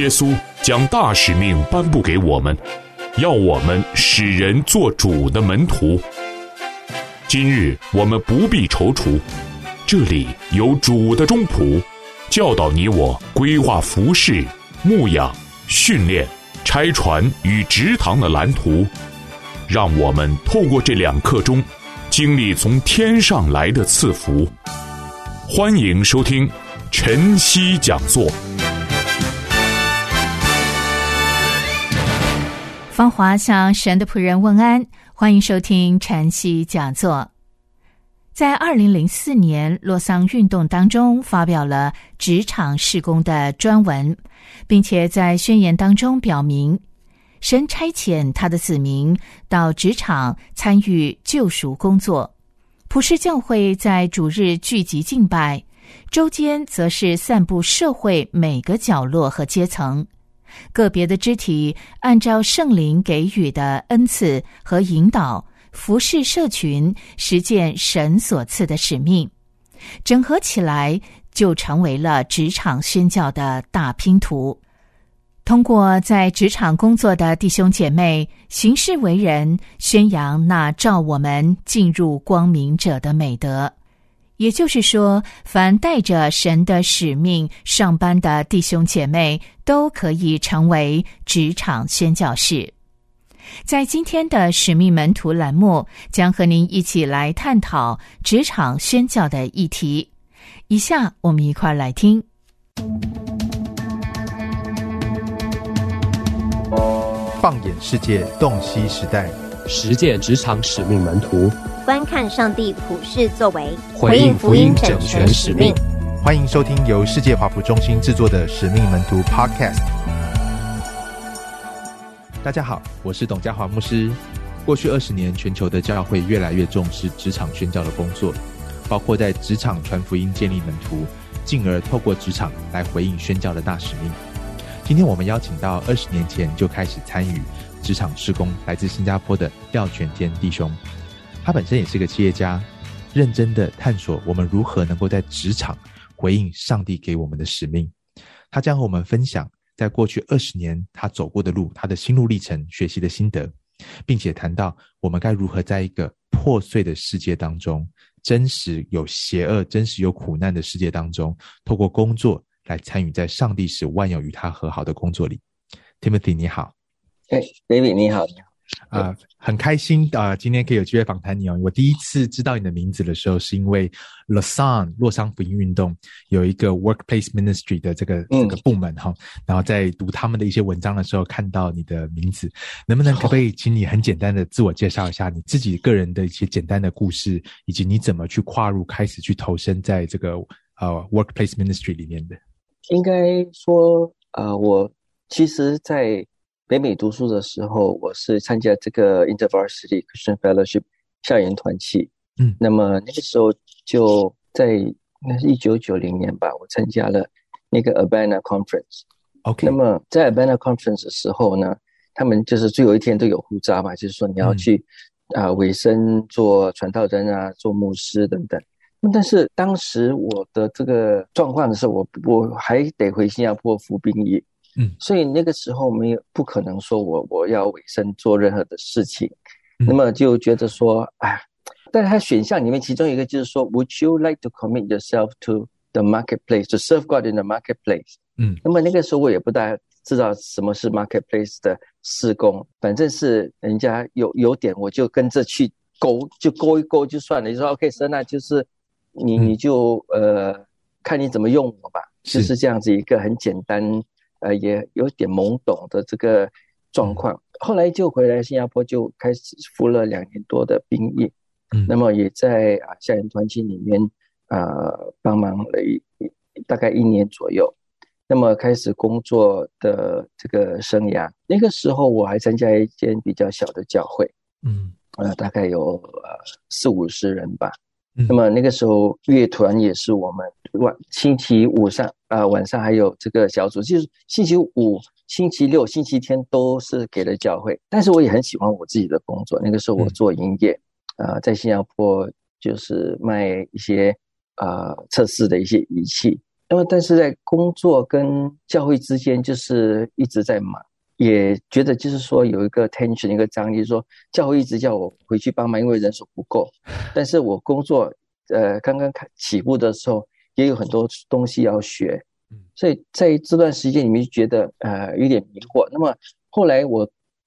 耶稣将大使命颁布给我们，要我们使人做主的门徒。今日我们不必踌躇，这里有主的中仆，教导你我规划服事、牧养、训练、拆船与植堂的蓝图，让我们透过这2课中经历从天上来的赐福。欢迎收听晨曦讲座。 芳华向神的仆人问安，欢迎收听晨曦讲座。在2004年洛桑运动当中发表了职场事工的专文，并且在宣言当中表明，神差遣他的子民到职场参与救赎工作，普世教会在主日聚集敬拜，周间则是散布社会每个角落和阶层，个别的肢体按照圣灵给予的恩赐和引导，服侍社群，实践神所赐的使命，整合起来就成为了职场宣教的大拼图。通过在职场工作的弟兄姐妹行事为人，宣扬那召我们进入光明者的美德。也就是说，凡带着神的使命上班的弟兄姐妹都可以成为职场宣教士。在今天的使命门徒栏目，将和您一起来探讨职场宣教的议题。以下我们一块来听。 放眼世界，洞悉时代， 实践职场使命门徒， 观看上帝普世作为， 回应福音整全使命。 欢迎收听由世界华福中心制作的使命门徒 Podcast。 大家好，我是董家华牧师。过去20年，全球的教会越来越重视职场宣教的工作，包括在职场传福音、建立门徒，进而透过职场来回应宣教的大使命。今天我们邀请到20年前就开始参与职场事工，来自新加坡的廖全天弟兄。他本身也是个企业家，认真的探索我们如何能够在职场回应上帝给我们的使命。他将和我们分享在过去20年他走过的路，他的心路历程，学习的心得，并且谈到我们该如何在一个破碎的世界当中，真实有邪恶、真实有苦难的世界当中，透过工作来参与在上帝使万有与他和好的工作里。 Timothy 你好。 David 你好。 很开心今天可以有机会访谈你哦。我第一次知道你的名字的时候，是因为洛桑福音运动有一个 Workplace Ministry 的这个部门然后在读他们的一些文章的时候看到你的名字。可不可以请你很简单的自我介绍一下你自己个人的一些简单的故事，以及你怎么去跨入开始去投身在这个Workplace Ministry 里面的？ 应该说我其实在北美读书的时候，我是参加这个 InterVarsity Christian Fellowship 校园团契。那么那个时候就在那是1990年吧，我参加了那个 Urbana Conference。那么在 Urbana Conference 的时候呢，他们就是最后一天都有呼召嘛，就是说你要去委身做传道人啊，做牧师等等。但是当时我的这个状况的时候，我还得回新加坡服兵役。所以那个时候不可能说我要委身做任何的事情。那么就觉得说但是他选项里面其中一个就是说 Would you like to commit yourself to the marketplace, to serve God in the marketplace？ 那么那个时候我也不大知道什么是 marketplace 的事工，反正是人家有点我就跟着去勾一勾就算了，就说 OK 神那就是你就看你怎么用我吧，就是这样子一个很简单也有点懵懂的这个状况。后来就回来新加坡，就开始服了2年多的兵役。那么也在校园团契里面帮忙了大概1年左右。那么开始工作的这个生涯，那个时候我还参加一间比较小的教会，大概有40-50人吧。那么那个时候乐团也是我们星期五晚上还有这个小组，就是星期五、星期六、星期天都是给了教会。但是我也很喜欢我自己的工作，那个时候我做营业，在新加坡就是卖一些测试的一些仪器， 那么但是在工作跟教会之间就是一直在忙，也觉得就是说有一个 tension 一个张力，说教会一直叫我回去帮忙，因为人手不够，但是我工作刚刚起步的时候也有很多东西要学，所以在这段时间里面觉得有点迷惑。那么后来我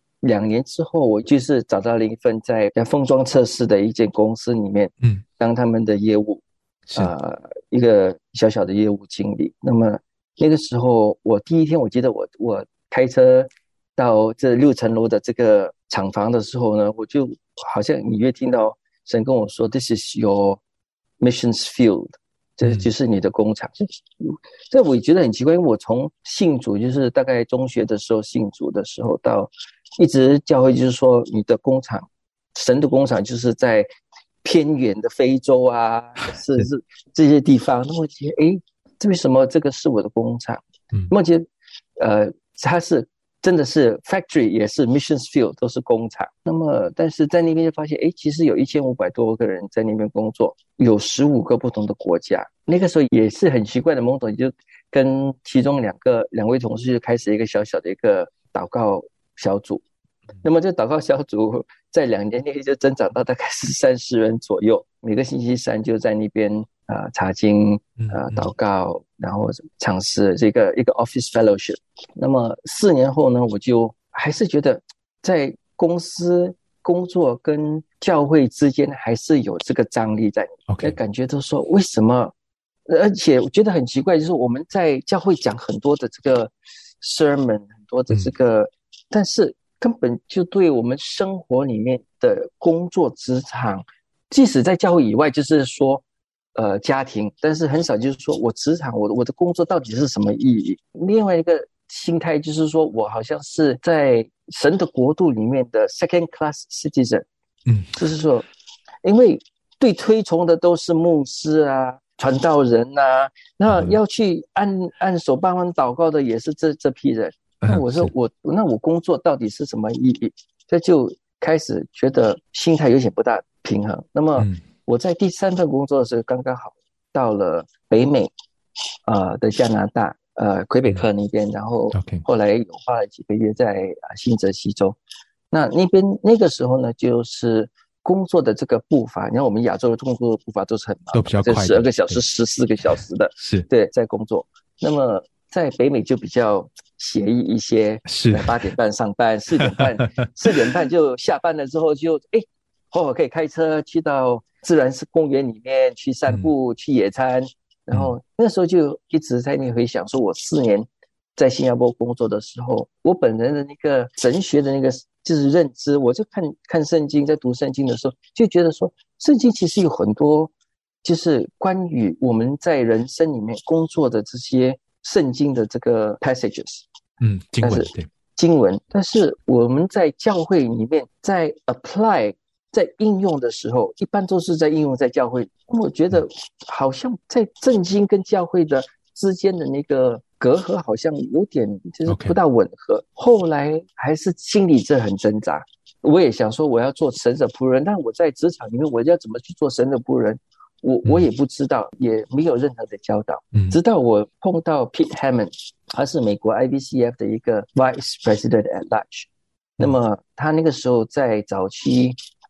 2年之后，我就是找到了一份在封装测试的一间公司里面，当他们的业务，一个小小的业务经理。那么那个时候，我第一天我记得我开车到这6层楼的这个厂房的时候呢，我就好像隐约听到神跟我说 ，This is your missions field。这就是你的工厂，这我也觉得很奇怪，因为我从信主就是大概中学的时候信主的时候到一直教会就是说你的工厂，神的工厂就是在偏远的非洲啊，是这些地方。那么我觉得这为什么这个是我的工厂？那么觉得它是真的是 factory 也是 missions field 都是工厂。那么但是在那边就发现其实有1500多个人在那边工作，有15个不同的国家。那个时候也是很奇怪的懵懂，就跟其中两位同事就开始一个小小的一个祷告小组。那么这祷告小组在2年内就增长到大概是30人左右，每个星期三就在那边查经祷告，然后尝试这个一个 office fellowship。那么4年后呢，我就还是觉得在公司工作跟教会之间还是有这个张力在，感觉都说为什么？而且我觉得很奇怪，就是我们在教会讲很多的这个 sermon， 很多的这个，但是根本就对我们生活里面的工作职场，即使在教会以外，就是说家庭，但是很少就是说我职场我的工作到底是什么意义。另外一个心态就是说我好像是在神的国度里面的 second class citizen，就是说因为对推崇的都是牧师啊传道人啊，那要去按手帮忙祷告的也是这批人。那我说那我工作到底是什么意义？这就开始觉得心态有点不大平衡。那么我在第3份工作的时候刚刚好到了北美的加拿大魁北克那边，然后后来有花了几个月在新泽西州。那边那个时候呢，就是工作的这个步伐，你看我们亚洲的工作的步伐都是很忙， 都比较快 ，12个小时、14个小时的， 是对，在工作。那么在北美就比较写意一些，是8点半上班，4点半就下班了之后就可以开车去到自然公园里面去散步，去野餐。然后那时候就一直在那回想说，我4年在新加坡工作的时候，我本人的那个神学的那个就是认知，我就看圣经，在读圣经的时候就觉得说，圣经其实有很多就是关于我们在人生里面工作的这些圣经的这个 passages，经文，但是我们在教会里面在 apply 在应用的时候，一般都是在应用在教会。那么我觉得好像在圣经跟教会的之间的那个隔阂好像有点就是不大吻合。后来还是心里这很挣扎，我也想说我要做神的仆人，但我在职场里面我要怎么去做神的仆人，我也不知道，也没有任何的教导。直到我碰到 Pete Hammond， 他是美国 IBCF 的一个 Vice President at Large。那么他那个时候在早期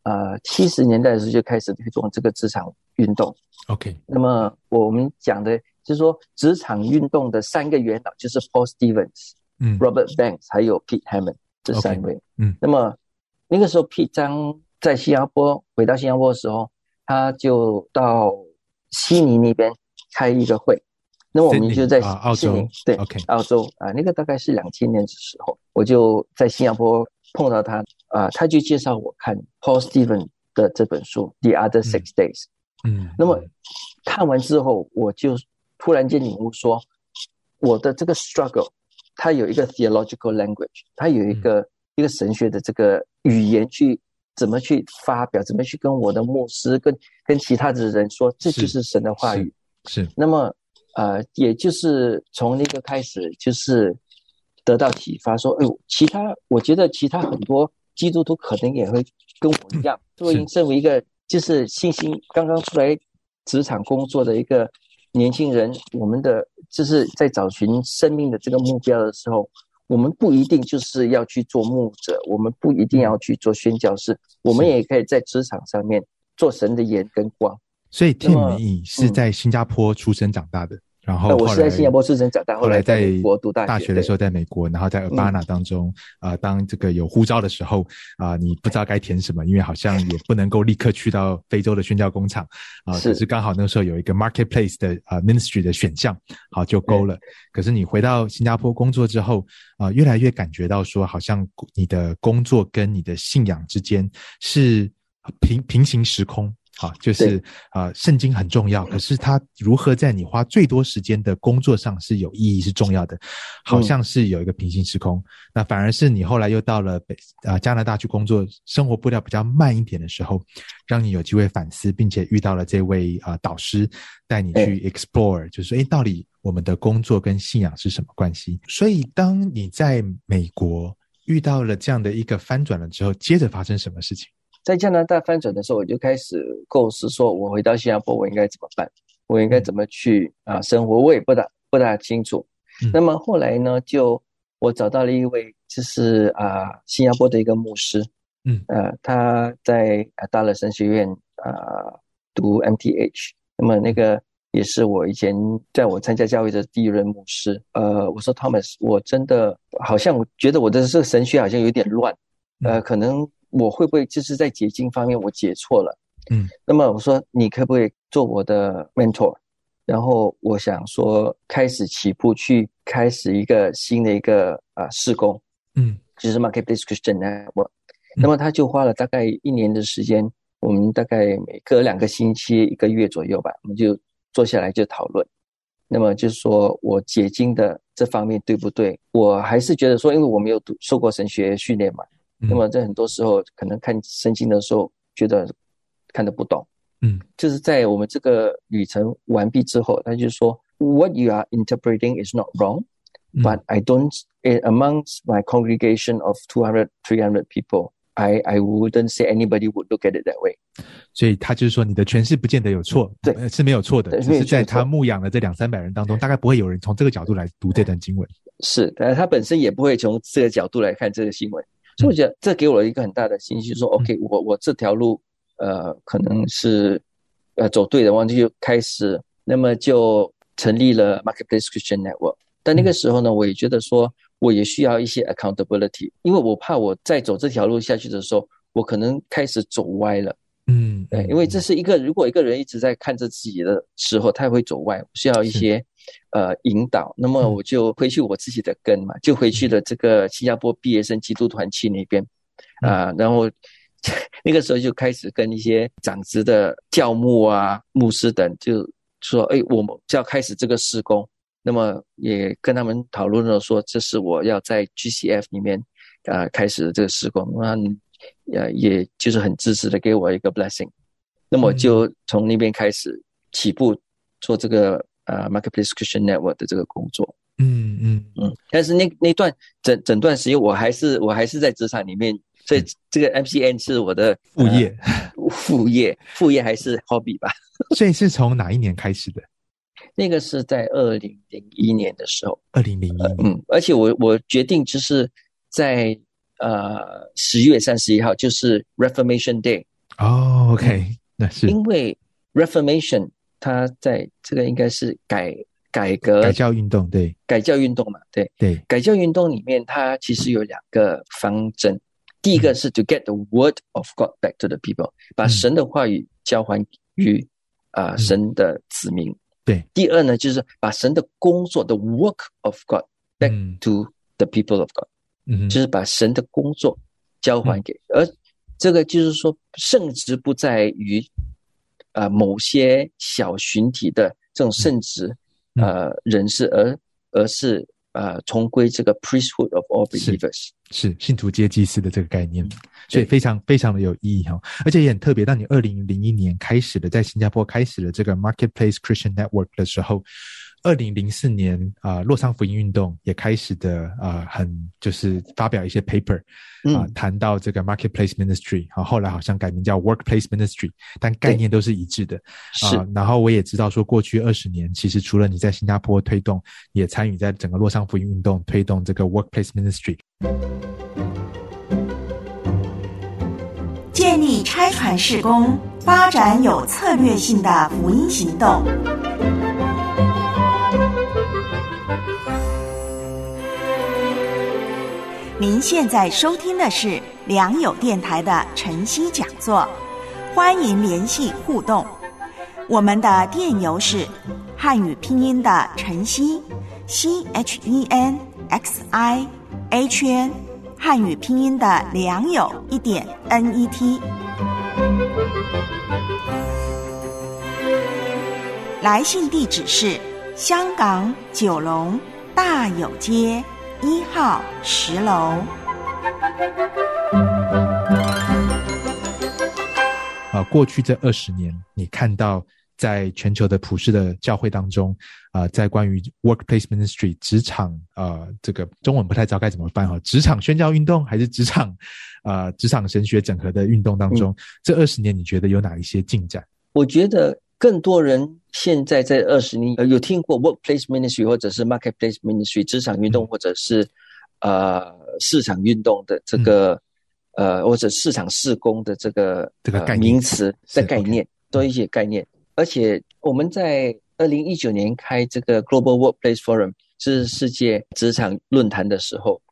70年代的时候就开始推动这个职场运动。那么我们讲的就是说职场运动的3个元老就是 Paul Stevens、Robert Banks 还有 Pete Hammond 这3位。那么那个时候 Pete 在新加坡回到新加坡的时候，他就到悉尼那边开一个会。那么我们就在澳洲， 对，澳洲那个大概是2000年的时候，我就在新加坡碰到他他就介绍我看 Paul Stevens 的这本书 The Other 6 Days。那么看完之后，我就突然间领悟说，我的这个 struggle， 它有一个 theological language， 它有一个神学的这个语言去怎么去发表，怎么去跟我的牧师跟其他的人说，这就是神的话语。 是。那么也就是从那个开始，就是得到启发说，我觉得其他很多基督徒可能也会跟我一样，作为身为一个就是信心刚刚出来职场工作的一个年轻人，我们的就是在找寻生命的这个目标的时候，我们不一定就是要去做牧者，我们不一定要去做宣教士，我们也可以在职场上面做神的盐跟光。 所以 Tim 你是在新加坡出生长大的，然后我是在新加坡出生长大，后来在美国读大学的时候在美国，然后在 Urbana 当中当这个有呼召的时候你不知道该填什么，因为好像也不能够立刻去到非洲的宣教工厂可是刚好那时候有一个 marketplace 的ministry 的选项，好就勾了。可是你回到新加坡工作之后越来越感觉到说，好像你的工作跟你的信仰之间是平行时空。好，就是圣经很重要，可是它如何在你花最多时间的工作上是有意义是重要的，好像是有一个平行时空。那反而是你后来又到了加拿大去工作，生活步调比较慢一点的时候，让你有机会反思，并且遇到了这位导师带你去 explore， 就是到底我们的工作跟信仰是什么关系。所以当你在美国遇到了这样的一个翻转了之后，接着发生什么事情？ 在加拿大翻转的时候，我就开始构思说，我回到新加坡我应该怎么办，我应该怎么去生活，我也不大清楚。那么后来呢，我找到了一位就是新加坡的一个牧师，他在大乐神学院读 MTH， 那么那个也是我以前在我参加教会的第一任牧师。我说 Thomas， 我真的好像我觉得我的这个神学好像有点乱，可能我会不会就是在解经方面我解错了？那么我说你可不可以做我的 mentor？ 然后我想说开始起步去开始一个新的一个事工，就是 Marketplace Christian Network。那么他就花了大概1年的时间，我们大概每隔2个星期1个月左右吧，我们就坐下来就讨论。那么就是说我解经的这方面对不对？我还是觉得说，因为我没有受过神学训练嘛。那么在很多时候可能看圣经的时候觉得看得不懂，就是在我们这个旅程完毕之后，他就说 What you are interpreting is not wrong, but I don't amongst my congregation of 200, 300 people, I wouldn't say anybody would look at it that way。 所以他就是说你的诠释不见得有错，对，是没有错的，只是在他牧养的这200-300人当中，大概不会有人从这个角度来读这段经文， 是，但是他本身也不会从这个角度来看这个新闻。所以我觉得这给我一个很大的信心，说 OK， 我这条路可能是走对的，我就开始，那么就成立了 Marketplace Christian Network。 但那个时候呢，我也觉得说我也需要一些 accountability， 因为我怕我再走这条路下去的时候，我可能开始走歪了。对，因为这是如果一个人一直在看着自己的时候，他会走歪，我需要一些引导。那么我就回去我自己的根嘛，就回去了这个新加坡毕业生基督团契那边然后那个时候就开始跟一些长职的教牧牧师等就说我们就要开始这个事工。那么也跟他们讨论了说，这是我要在 GCF 里面开始的这个事工。也就是很支持的给我一个 blessing。 那么就从那边开始起步做这个Marketplace Christian Network 的这个工作。但是那段整段时间我还是在职场里面，所以这个 MCN 是我的副业还是 hobby 吧。 所以是从哪一年开始的？ 那个是在2001年的时候。 2001年。 而且我决定就是在10月31号就是 Reformation Day。 OK， 那是因为 Reformation 它在这个应该是改革改教运动，对， 改教运动嘛，对，改教运动里面它其实有2个方针。第一个是 to get the word of God back to the people， 把神的话语交还于神的子民。 对， 第二呢，就是把神的工作的 work of God back to the people of God，就是把神的工作交还给，而这个就是说圣职不在于某些小群体的这种圣职人士，而是重归这个 priesthood of all believers， 是信徒皆祭司的这个概念，所以非常非常的有意义而且也很特别。当你2001年开始的在新加坡开始了这个 Marketplace Christian Network 的时候， 2004年洛桑福音运动也开始的就是发表一些 paper 谈到这个 marketplace ministry 后来好像改名叫 workplace ministry， 但概念都是一致的然后我也知道说过去20年其实除了你在新加坡推动，也参与在整个洛桑福音运动推动这个 workplace ministry， 建立差传事工，发展有策略性的福音行动。您现在收听的是良友电台的晨曦讲座，欢迎联系互动。我们的电邮是汉语拼音的晨曦 CHENXI HN， 汉语拼音的良友1.NET。来信地址是香港九龙大有街1号10楼。 过去这20年，你看到在全球的普世的教会当中在关于 workplace ministry 职场这个中文不太知道该怎么翻职场宣教运动还是职场神学整合的运动当中，这20年你觉得有哪一些进展？ 我觉得更多人现在在20年有听过 workplace ministry 或者是 marketplace ministry 职场运动或者是市场运动的这个或者市场事工的这个名词的概念，多一些概念。而且我们在2019年开这个 Global Workplace Forum 是世界职场论坛的时候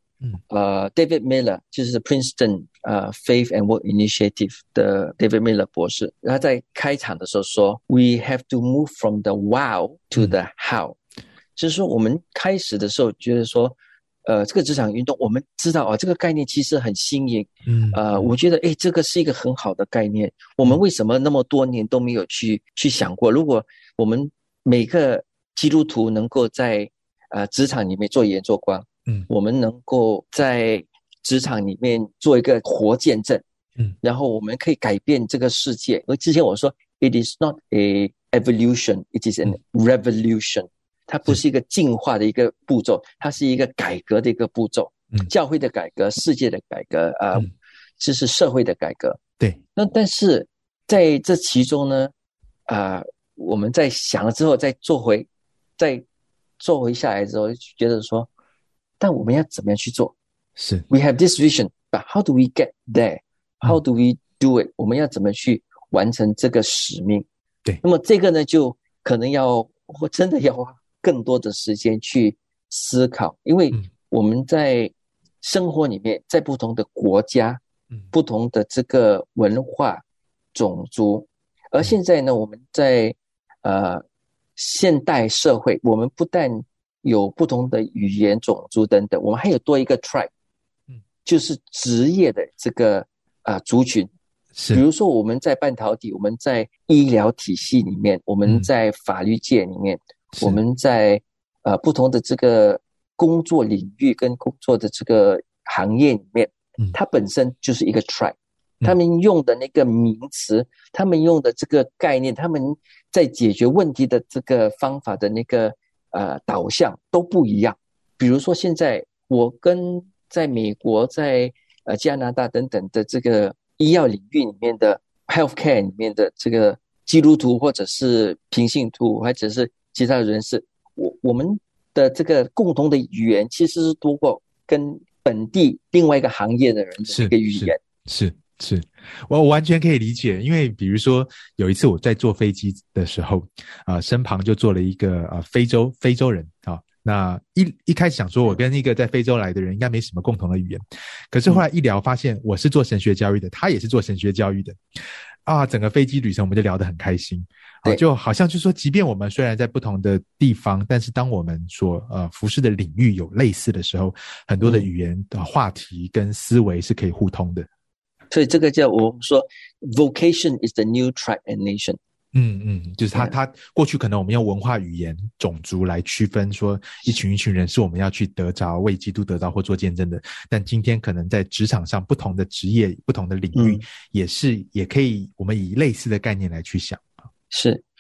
David Miller 就是 Princeton Faith and Work Initiative 的 David Miller 博士，他在开场的时候说 We have to move from the wow to the how，就是说我们开始的时候觉得说这个职场运动我们知道这个概念其实很新颖我觉得这个是一个很好的概念，我们为什么那么多年都没有去想过，如果我们每个基督徒能够在职场里面做盐做光我们能够在职场里面做一个活见证然后我们可以改变这个世界。因为之前我说 It is not a evolution, it is an revolution，它不是一个进化的一个步骤，它是一个改革的一个步骤教会的改革，世界的改革这是社会的改革。 对， 那但是在这其中呢我们在想了之后再做回下来之后觉得说，但我们要怎么样去做？ 是 We have this vision, but how do we get there? How do we do it? 我们要怎么去完成这个使命？ 对， 那么这个呢就可能真的要花更多的时间去思考，因为我们在生活里面，在不同的国家不同的这个文化种族，而现在呢我们在现代社会，我们不但有不同的语言种族等等，我们还有多一个 tribe，就是职业的这个族群。比如说我们在半导体，我们在医疗体系里面，我们在法律界里面，我们在不同的这个工作领域跟工作的这个行业里面它本身就是一个 tribe，他们用的那个名词，他们用的这个概念，他们在解决问题的这个方法的那个导向都不一样。比如说现在我跟在美国在加拿大等等的这个医药领域里面的 healthcare 里面的这个基督徒或者是平信徒或者是其他的人士，我们的这个共同的语言其实是多过跟本地另外一个行业的人的一个语言。 是我完全可以理解。因为比如说有一次我在坐飞机的时候身旁就坐了一个非洲人那一开始想说我跟一个在非洲来的人应该没什么共同的语言，可是后来一聊发现我是做神学教育的，他也是做神学教育的整个飞机旅程我们就聊得很开心就好像就是说即便我们虽然在不同的地方，但是当我们所服侍的领域有类似的时候，很多的语言话题跟思维是可以互通的。 所以这个叫我们说 vocation is the new tribe and nation。 就是他过去可能我们用文化语言种族来区分说一群人是我们要去得着为基督得着或做见证的，但今天可能在职场上不同的职业不同的领域也可以我们以类似的概念来去想。 是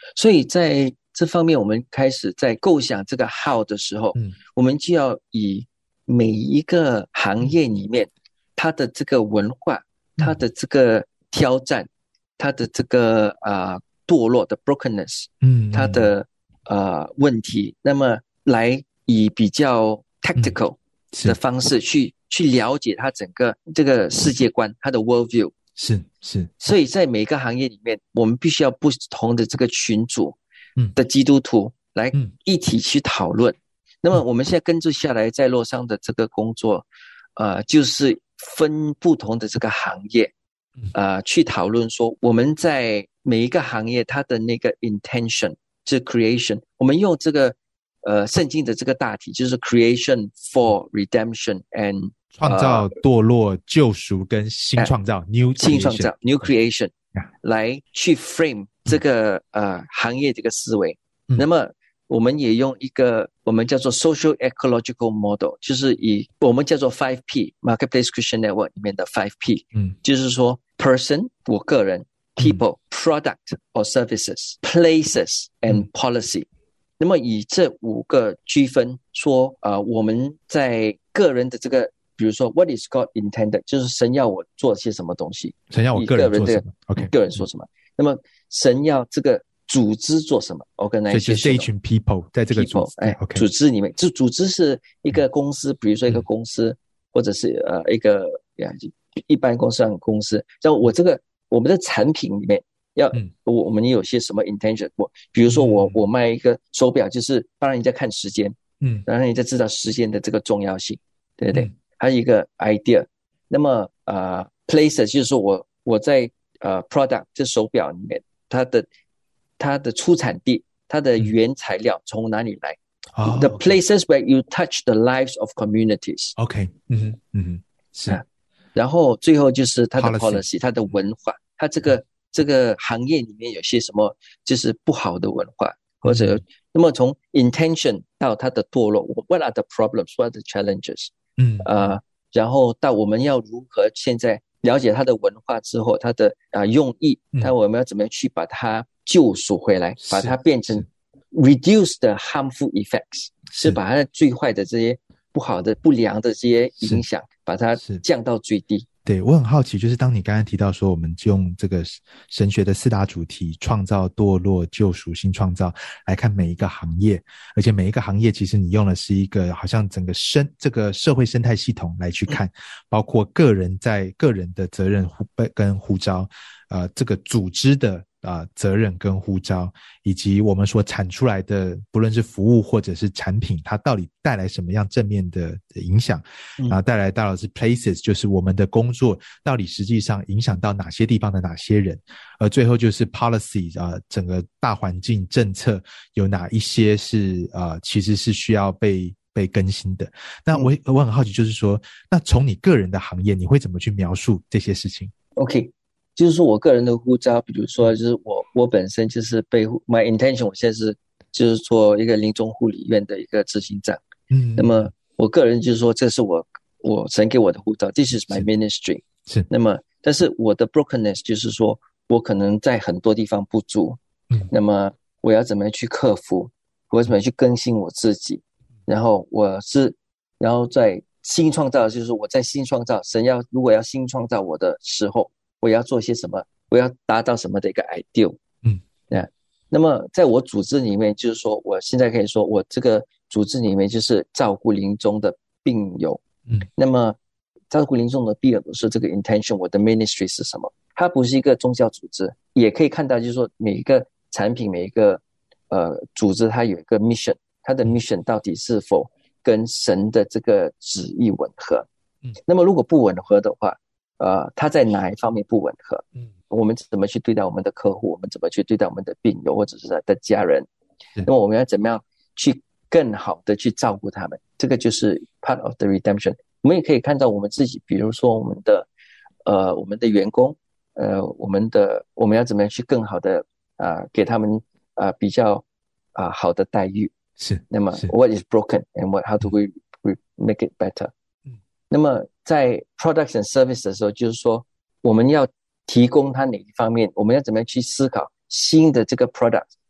所以在这方面，我们开始在构想这个 how 的时候，我们就要以每一个行业里面它的这个文化，它的这个挑战，它的这个堕落的 brokenness， 它的问题，那么来以比较 tactical 的方式去了解它整个这个世界观，它的 world view。 是， 所以在每个行业里面，我们必须要不同的这个群组的基督徒来一起去讨论。那么我们现在跟着下来在洛桑的这个工作，就是分不同的这个行业，去讨论说我们在每一个行业它的那个 intention 就是 creation， 我们用这个圣经的这个大题就是 creation for redemption and 创造、堕落、救赎跟新创造 new creation， 新创造 new creation， 来去 frame 这个行业这个思维。那么我们也用一个我们叫做 social ecological model， 就是以我们叫做 5P Marketplace Christian Network 里面的 5P， 就是说 person 我个人， people， product or services， places and policy。那么以这5个区分说，我们在个人的这个，比如说 what is God intended， 就是神要我做些什么东西， 神要我个人做什么 ，OK， 个人说什么。那么神要这个组织做什么 ，organization， 所以就是这一群 people 在这个组织，OK， 组织里面，这组织是一个公司，比如说一个公司，或者是一个一般公司公司，像我们的产品里面。我们有些什么 intention？ 比如说我卖一个手表，就是帮人家看时间，让人家知道时间的这个重要性，对不对？还有一个 idea。那么places 就是说我在product 这手表里面，它的出产地，它的原材料从哪里来？The places where you touch the lives of communities。OK， 是。然后最后就是它的 policy， 它的文化，它这个行业里面有些什么就是不好的文化，或者那么从 intention 到它的堕落 ，what are the problems， what are the challenges， 然后到我们要如何现在了解它的文化之后，它的用意，我们要怎么样去把它救赎回来，把它变成 reduce the harmful effects， 是把它最坏的这些不好的不良的这些影响，把它降到最低。 对，我很好奇，就是当你刚才提到说我们用这个神学的4大主题创造、堕落、救赎、新创造来看每一个行业，而且每一个行业其实你用的是一个好像整个这个社会生态系统来去看，包括个人的责任跟呼召，这个组织的责任跟呼召，以及我们所产出来的不论是服务或者是产品，它到底带来什么样正面的影响，然后带来到的是 places， 就是我们的工作到底实际上影响到哪些地方的哪些人，而最后就是 policy， 整个大环境政策有哪一些是其实是需要被更新的。那我很好奇，就是说那从你个人的行业你会怎么去描述这些事情？ OK，就是说我个人的呼召，比如说就是我本身就是被 my intention， 我现在就是做一个临终护理院的一个执行长。那么我个人就是说这是我神给我的呼召 ，this is my ministry。是。那么但是我的 brokenness 就是说我可能在很多地方不足。那么我要怎么样去克服？我要怎么样去更新我自己？然后在新创造，就是我在新创造，神如果要新创造我的时候，我要做些什么？我要达到什么的一个 ideal？ 那么在我组织里面，就是说，我现在可以说，我这个组织里面就是照顾临终的病友。那么照顾临终的病友是这个 intention， 我的 ministry 是什么？它不是一个宗教组织，也可以看到，就是说每一个产品，每一个组织，它有一个 mission， 它的 mission 到底是否跟神的这个旨意吻合？那么如果不吻合的话，它在哪一方面不吻合？我们怎么去对待我们的客户？我们怎么去对待我们的病友或者是他的家人？那么我们要怎么样去更好的去照顾他们？这个就是 part of the redemption。我们也可以看到我们自己，比如说我们的员工，我们要怎么样去更好的给他们比较好的待遇？是。那么 what is broken and how do we make it better？那么在 products and service 的时候，就是说我们要提供它哪一方面，我们要怎么样去思考新的这个 product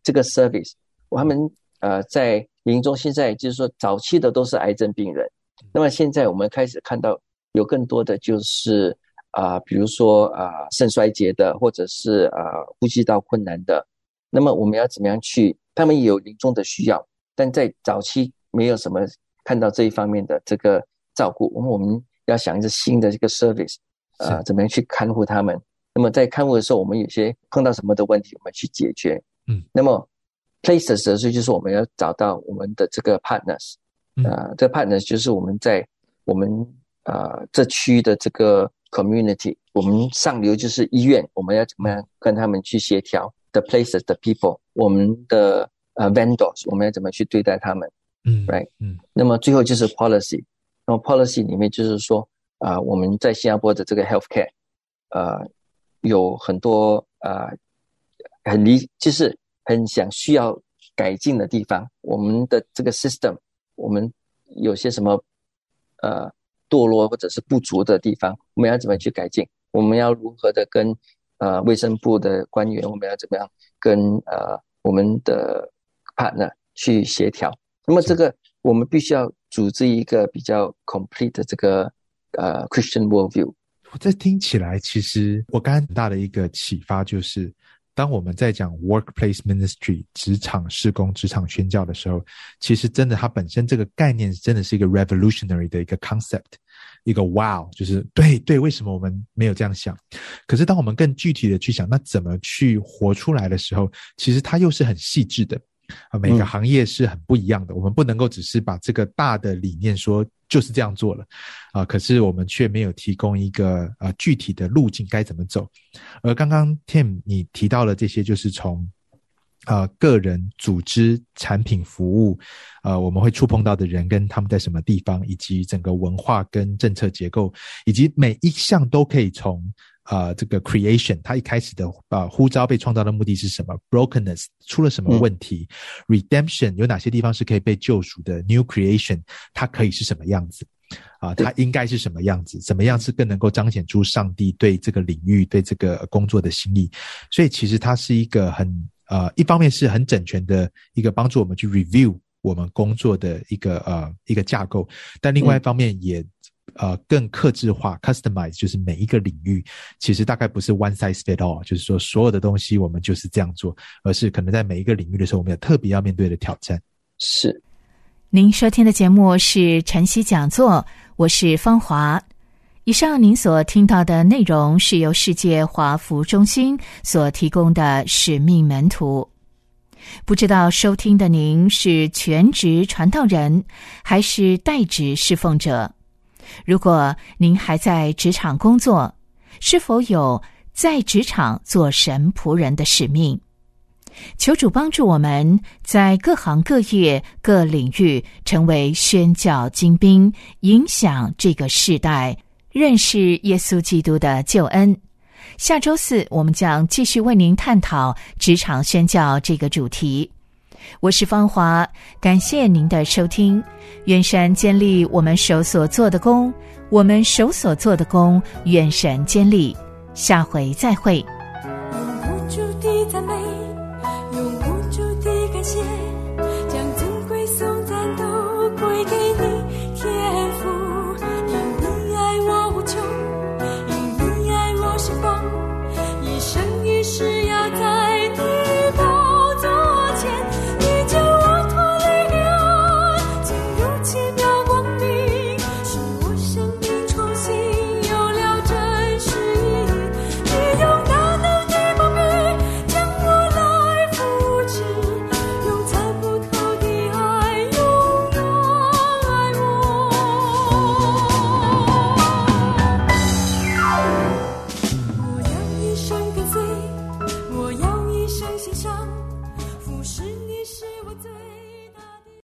这个 service， 他们在临终现在就是说早期的都是癌症病人，那么现在我们开始看到有更多的就是比如说肾衰竭的，或者是呼吸道困难的，那么我们要怎么样去，他们也有临终的需要，但在早期没有什么看到这一方面的这个照顾，我们要想一个新的这个 service， 怎么样去看护他们。那么在看护的时候，我们有些碰到什么的问题，我们去解决。那么 places 的时候，就是我们要找到我们的这个 partners，这个 partners 就是我们在我们这区的这个 community， 我们上流就是医院，我们要怎么样跟他们去协调 the places the people， 我们的vendors， 我们要怎么去对待他们，right？那么最后就是 policy， 那么 policy 里面就是说我们在新加坡的这个 healthcare，有很多就是很需要改进的地方，我们的这个 system， 我们有些什么堕落或者是不足的地方，我们要怎么去改进？我们要如何的跟卫生部的官员，我们要怎么样跟我们的 partner 去协调？那么这个我们必须要组织一个比较 complete 的这个Christian worldview。 这听起来，其实我刚刚很大的一个启发就是，当我们在讲 workplace ministry 职场事工、职场宣教的时候，其实真的它本身这个概念真的是一个 revolutionary 的一个 concept， 一个 wow， 就是对，为什么我们没有这样想？可是当我们更具体的去想，那怎么去活出来的时候，其实它又是很细致的。每个行业是很不一样的，我们不能够只是把这个大的理念说就是这样做了可是我们却没有提供一个具体的路径该怎么走。而刚刚 Tim 你提到了这些，就是从个人、组织、产品、服务我们会触碰到的人跟他们在什么地方，以及整个文化跟政策结构，以及每一项都可以从这个 creation 它一开始的呼召被创造的目的是什么， brokenness 出了什么问题redemption 有哪些地方是可以被救赎的， new creation 它可以是什么样子它应该是什么样子，怎么样是更能够彰显出上帝对这个领域对这个工作的心意。所以其实它是一个很一方面是很整全的一个帮助我们去 review 我们工作的一个架构，但另外一方面也更客制化 customize， 就是每一个领域其实大概不是 one size fit all， 就是说所有的东西我们就是这样做，而是可能在每一个领域的时候我们有特别要面对的挑战。 是。 您收听的节目是晨曦讲座，我是芳华。以上您所听到的内容是由世界华福中心所提供的使命门徒。不知道收听的您是全职传道人还是代职侍奉者？如果您还在职场工作，是否有在职场做神仆人的使命？求主帮助我们在各行各业各领域成为宣教精兵，影响这个世代认识耶稣基督的救恩。下周四我们将继续为您探讨职场宣教这个主题。我是芳华，感谢您的收听。愿神坚立我们手所做的工，我们手所做的工，愿神坚立。下回再会。 用无助的赞美，用无助的感谢，